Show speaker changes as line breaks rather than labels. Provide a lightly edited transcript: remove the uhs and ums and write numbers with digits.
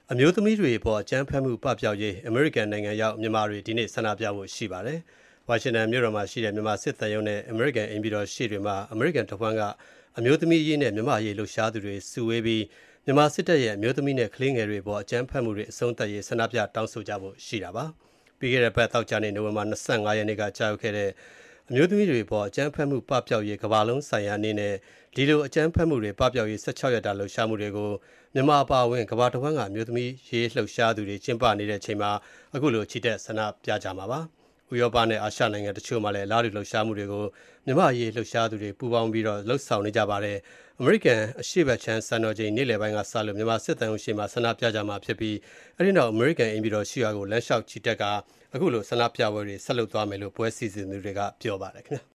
အမျိုးသမီးတွေအပေါ်အကြမ်းဖက်မှုပပျောက်ရေးအမေရိကန်နိုင်ငံရောက်မြန်မာတွေဒီနေ့ဆန္ဒပြဖို့ရှိပါတယ်။ဝါရှင်တန်မြို့တော်မှာရှိတဲ့မြန်မာစစ်သံရုံးနဲ့အမေရိကန်အိမ်ပြည်တော်ရှေ့တွေမှာအမေရိကန်တဝန်းကအမျိုးသမီးရေးနဲ့မြန်မာရေးလှုပ်ရှားသူတွေစုဝေးပြီးမြန်မာစစ်တပ်ရဲ့အမျိုးသမီးနဲ့ကလေးငယ်တွေအပေါ်အကြမ်းဖက်မှုတွေအဆုံးသတ်ရေးဆန္ဒပြတောင်းဆိုကြဖို့ရှိတာပါ။ပြီးခဲ့တဲ့ပတ်သောကြာနေ့နိုဝင်ဘာ25ရက်နေ့ကကြာရောက်ခဲ့တဲ့အမျိုးသမီးတွေအပေါ်အကြမ်းဖက်မှုပပျောက်ရေးကမ္ဘာလုံးဆိုင်ရာအနေနဲ့ဒီလိုအကြမ်းဖက်မှုတွေပပျောက်ရေး16ရက်တာလှုပ်ရှားမှုတွေကိုမြန်မာအပါအဝင်ကမ္ဘာတစ်ဝန်းကအမျိုးသမီးရေးလှုပ်ရှားသူတွေကျင်းပနေတဲ့အချိန်မှာအခုလိုချီတက်ဆန္ဒပြကြမှာပါ။ဥရောပနဲ့အာရှနိုင်ငံတချို့မှာလည်းလားတူလှုပ်ရှားမှုတွေကိုမြန်မာရေးလှုပ်ရှားသူတွေပူးပေါင်းပြီးတော့လှုပ်ဆောင်နေကြပါတယ်။အမေရိကန်အရှေ့ဘက်ခြမ်းစံတော်ချိန်နေ့လယ်ပိုင်းကစလို့မြန်မာစစ်တမ်းရှေ့မှာဆန္ဒပြကြမှာဖြစ်ပြီးအဲဒီနောက်အမေရိကန်အိမ်ပြည်တော်ရှိရာကိုလမ်းလျှောက်ချီတက်ကအခုလိုဆန္ဒပြပွဲတွေဆက်လုပ်သွားမယ်လို့ပွဲစီစဉ်သူတွေကပြောပါတယ်ခင်ဗျာ